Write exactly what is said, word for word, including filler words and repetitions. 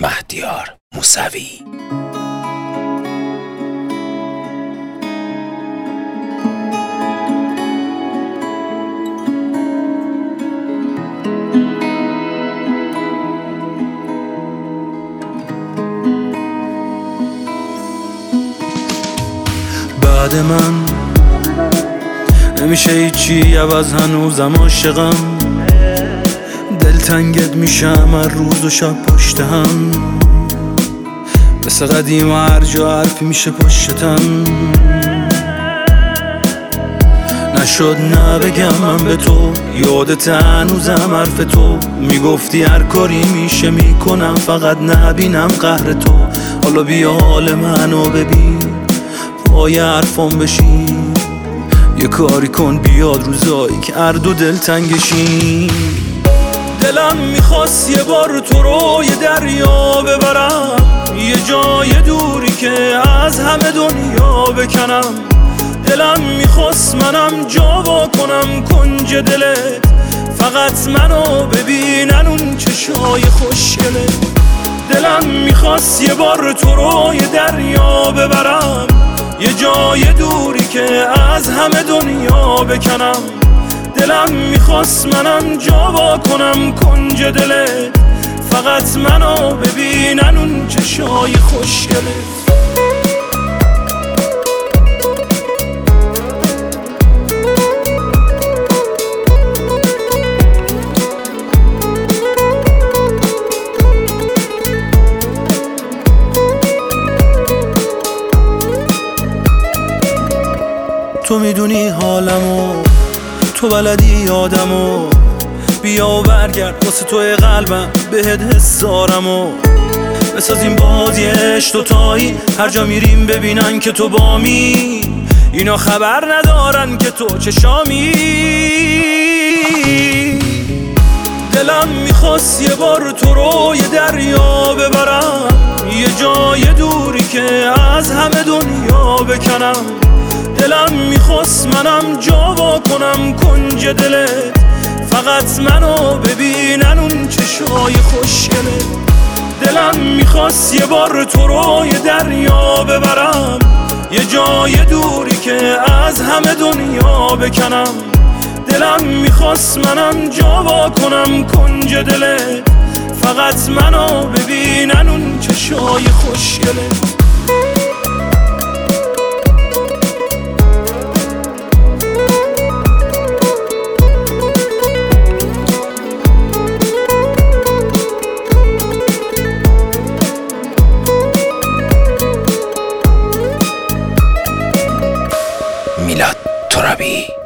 مهدیار موسوی. بعد من نمیشه هیچی عوض، هنوزم عاشقم، دلتنگت میشم هر روز و شب پشت هم، مثل قدیم و هر جا حرفی میشه پشتم. نشد نه بگم من به تو، یادت هنوزم حرف تو، میگفتی هر کاری میشه میکنم فقط نبینم قهر تو. حالا بیا حال منو ببین، پای حرفم بشین، یه کاری کن بیاد روزایی که هر دو دل تنگشین. دلم میخواست یه بار تو رو یه دریا ببرم، یه جای دوری که از همه دنیا بکنم. دلم میخواست منم جا کنم کنج دلت، فقط منو ببینن اون چشای خوشگله. دلم میخواست یه بار تو رو یه دریا ببرم، یه جای دوری که از همه دنیا بکنم. دلم میخواست منم جا کنم کنج دلت، فقط منو ببینن اون چشای خوشگله. تو میدونی حالمو، تو بلدی یادمو، بیا و برگرد واسه توی قلبم بهت حسارمو. بسازیم بازی عشق دوتایی، هر جا میریم ببینن که تو بامی، اینا خبر ندارن که تو چشامی. دلم میخواست یه بار تو رو یه دریا ببرم، یه جای دوری که از همه دنیا بکنم. دلم میخواست منم جا کنم کنج دلت، فقط منو ببینن اون چشای خوشگله. دلم میخواست یه بار تو رو یه دریا ببرم، یه جای دوری که از همه دنیا بکنم. دلم میخواست منم جا کنم کنج دلت، فقط منو ببینن اون چشای خوشگله. میلاد ترابی.